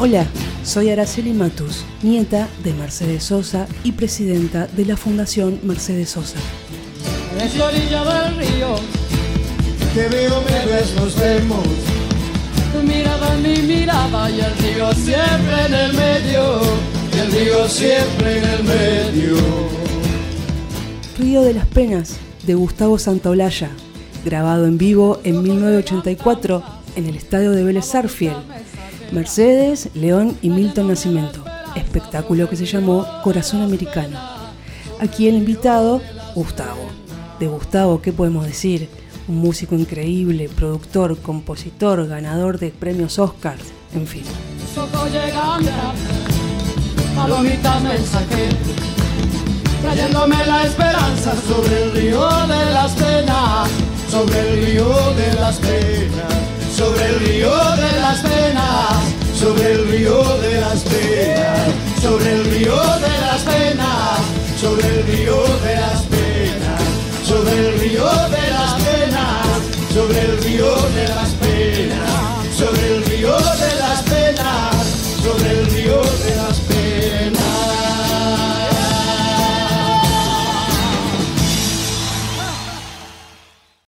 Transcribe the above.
Hola, soy Araceli Matus, nieta de Mercedes Sosa y presidenta de la Fundación Mercedes Sosa. En la orilla del río, te veo, me ves, nos vemos. tu mirada en mi mirada y el río siempre en el medio, y el río siempre en el medio. Río de las Penas, de Gustavo Santaolalla, grabado en vivo en 1984 en el estadio de Vélez Sarsfield. Mercedes, León y Milton Nascimento, espectáculo que se llamó Corazón Americano. Aquí el invitado, Gustavo. De Gustavo, ¿qué podemos decir? Un músico increíble, productor, compositor, ganador de premios Oscar, en fin. Soco llegando, palomita mensajero, trayéndome la esperanza sobre el río de las penas, sobre el río de las penas, sobre el río de las penas, sobre el río de las penas, sobre el río de las penas, sobre el río de las penas, sobre el río de las penas, sobre el río de las penas.